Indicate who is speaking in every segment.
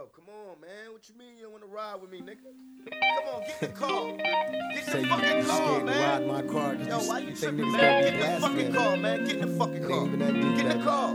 Speaker 1: Yo, come on, man. What you mean you don't want to ride with me, nigga? Come on, get in the car. Get in the fucking car, man.
Speaker 2: Ride my car.
Speaker 1: Yo, why you tripping, man? Get in the fucking car, man. Get in the fucking car. Get in the car.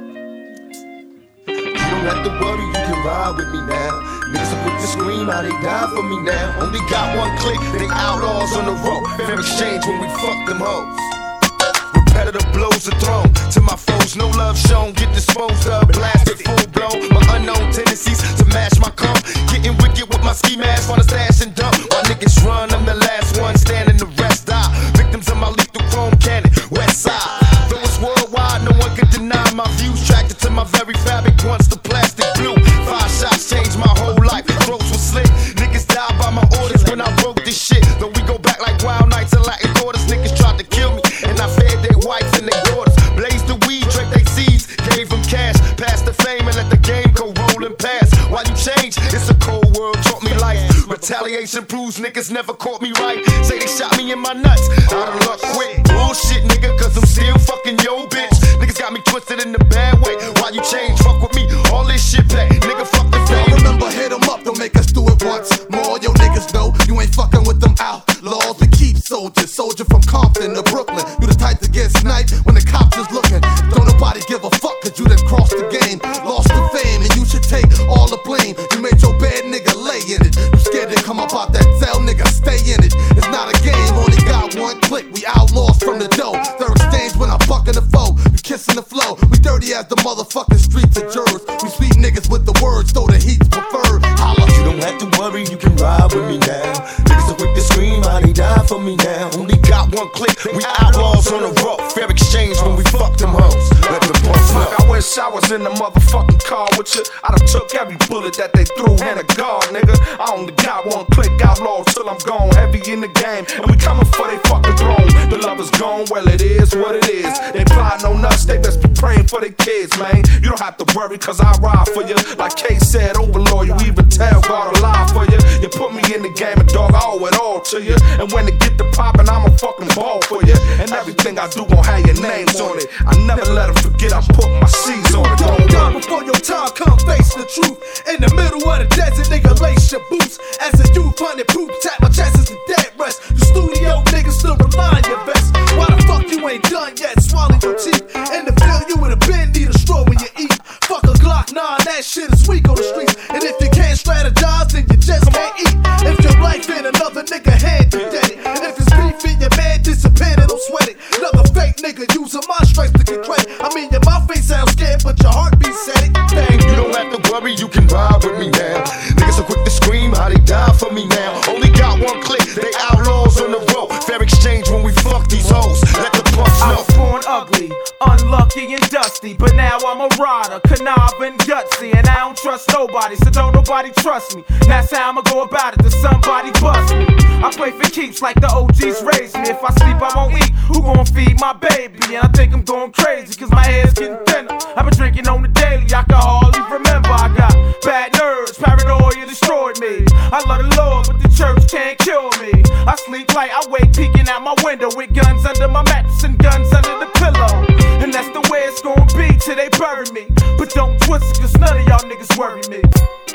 Speaker 2: You don't have to worry, you can ride with me now. Niggas are quick to scream how they die for me now. Only got one click, they outlaws on the road. Fair exchange when we fuck them hoes. Repetitive blows are thrown to my foes, no love shown. Get disposed of, blasted full blown. My unknown tendencies to mash my cum. Getting wicked with my ski mask, wanna stash and dump. While niggas run, I'm the last one standing, the rest die. Victims of my lethal chrome cannon, west side. Though it's worldwide, no one can deny my views. Tracked to my very fabric, once the plastic blue. 5 shots changed my whole life, throats were slit. Niggas died by my orders when I wrote this shit. Though we go back like wild nights and Latin quarters. Niggas tried to kill me, and I fed their wives and their daughters. Blazed the weed, drank they seeds, gave them cash. Passed the fame and let the game go rolling past. While you change, it's a cold world, taught me life. Retaliation proves niggas never caught me right. Say they shot me in my nuts, out of luck quick. Bullshit, nigga, cause I'm still fucking yo bitch. Niggas got me twisted in the bad way. While you change, fuck with me, all this shit pay. Nigga, fuck the fame.
Speaker 3: Remember, hit 'em up, don't make us do it once more. Yo niggas know you ain't fucking with them outlaws. We keep soldiers, soldier from Compton to Brooklyn. You the type to get sniped when the cops is looking. Don't nobody give a fuck cause you done crossed the game. Lost the fame and you should take all the blame. You made your bed, nigga, lay in it. You scared to come up out that cell, nigga, stay in it. It's not a game, only got one click. We outlaws from the dough. Third exchange when I'm bucking the foe. We kissing the flow. We dirty as the motherfucking streets of jurors. We sweet niggas with the words, though the heat's preferred. Holla.
Speaker 2: You don't have to worry, you can ride with me now. Niggas are quick to scream how they die for me now. Only got one click, we outlaws on the road. Fair exchange when we fuck them hoes. Let them punks know.
Speaker 4: I wish I was in the motherfucking car with you. I done took every bullet that they threw in a guard, nigga. I only got one click, outlaw till I'm gone. Heavy in the game, and we coming for they fucking throne. The love is gone, well it is what it is. They plotting on us, they best be praying for their kids, man. You don't have to worry, cause I ride for you. Like K said, overlord, you even tell God a lie for you. You put me in the game, and dog, I owe it all to you. And when it get to poppin', I'm a fucking ball for you. And everything I do gon' have your names on it. I never let them forget I put my C's on it.
Speaker 5: Don't die before your time, come face the truth. In the middle of the desert, nigga, lace your boots. As a youth, hunted proof, tap my chest as the dead rest. You studio niggas still rely on your vest. Why the fuck you ain't done yet? Swallow your teeth. In the field, you would've been, need a straw when you eat. Fuck a Glock 9, that shit is weak on the streets. And if you can't strategize, then you just can't eat. If your life in another nigga hand, you dead it. And if it's beef in your man, disappearing, don't sweat it. Another fake nigga using my stripes to get credit. I mean, your mouth ain't sound scared, but your heartbeat said it. Dang.
Speaker 2: You don't have to worry, you can ride with me now. Niggas are quick to scream how they die for me now. Only got one click, they outlaws on the road. Fair exchange when we fuck these hoes. Let the punks
Speaker 6: I
Speaker 2: know.
Speaker 6: was born ugly, unlucky and dusty, but now I'm a rider, conniving, gutsy, and I don't trust nobody, so don't nobody trust me. That's how I'ma go about it, till somebody bust me. I play for keeps like the OGs raised me. If I sleep, I won't eat. Who gon' feed my baby? And I think I'm going crazy, cause my hair's getting thinner. I've been drinking on the daily, I can hardly remember. I got bad nerves, paranoia destroyed me. I love the Lord, but the church can't cure me. I sleep light, I wake peeking out my window with guns under my mattress and guns under the pillow. And that's the way it's gonna be till they bury me. But don't twist it, cause none of y'all niggas worry me.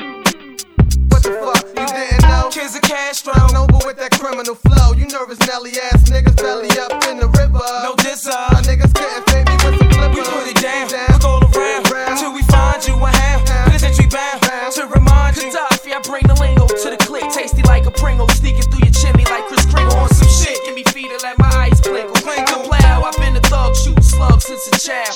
Speaker 3: What the fuck, you didn't know?
Speaker 6: Kids of Castro,
Speaker 3: Noble with that criminal flow. You nervous Nelly ass niggas belly up in the river.
Speaker 6: no disser.
Speaker 3: My niggas couldn't fade me with some flippers.
Speaker 6: We put it down, look all around, till we find you a half. Penitentiary bound, to remind you. Gaddafi, I bring the lingo to the click. Tasty like a Pringle, sneaking through your chimney like Chris Kringle on some shit. Give me feet and let my eyes blink. Clingle plow, I've been a thug, shooting slugs since a child.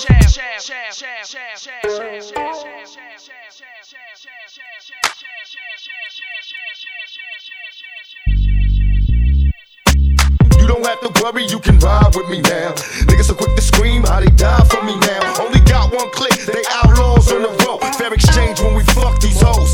Speaker 2: You don't have to worry, you can ride with me now. Niggas are quick to scream how they die for me now. Only got one click, they outlaws on the road. Fair exchange when we fuck these hoes.